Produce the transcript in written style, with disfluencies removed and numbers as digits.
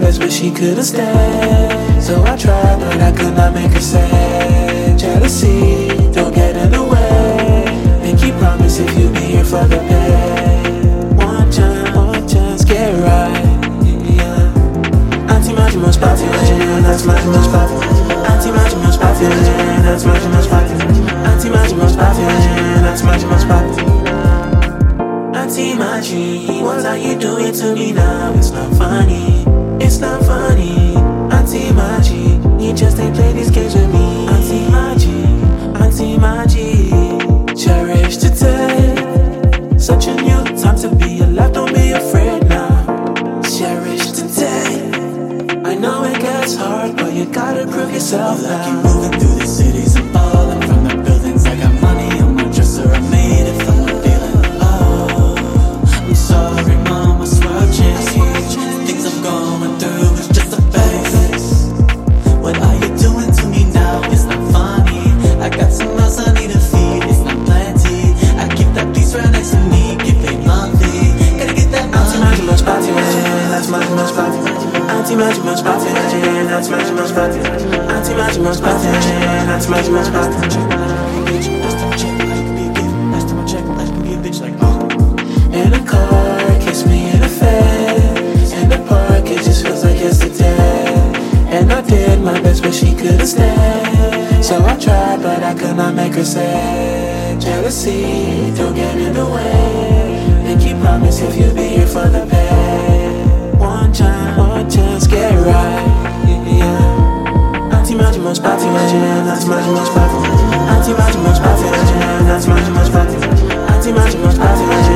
best, but she couldn't stand. So I tried, but I could not make her sad. Jealousy, don't get in the way. Pinky promise if you be here for the pay. One chance, get right. Yeah. Auntie Margie most popular, that's Margie most popular. Auntie Margie most popular, that's Margie most popular. Auntie Margie most popular, that's Margie most popular. Auntie Margie, what are you doing to me now? It's not funny, it's not funny. Auntie Margie, you just ain't play these games with me. Auntie Margie, cherish today. Such a new time to be alive, don't be afraid now. Cherish today. I know it gets hard, but you gotta prove yourself now. I keep moving through the cities and falling from the buildings. I got money on my dresser, I made it from the feeling. Oh, I'm sorry, mom, I swear I've changed. The things I'm going through is just a phase. What are you doing to me now? It's not funny. I got some mouths I need to feed, it's not plenty. I keep that piece right next to me, get paid monthly. Gotta get that money. Auntie Margie most popular, that's Margie most popular. Auntie Margie most popular, that's Margie most popular. Auntie Margie most popular, that's Margie most popular. In the car, kiss me in the face. In the park, it just feels like yesterday. And I did my best, but she couldn't stand. So I tried, but I could not make her sad. Jealousy, don't get in the way. Pinky promise if you be here for the pay. One chance, get right. Yeah. Auntie Margie most popular, that's Margie most popular. Auntie Margie most popular, that's Margie most popular. Auntie Margie most popular.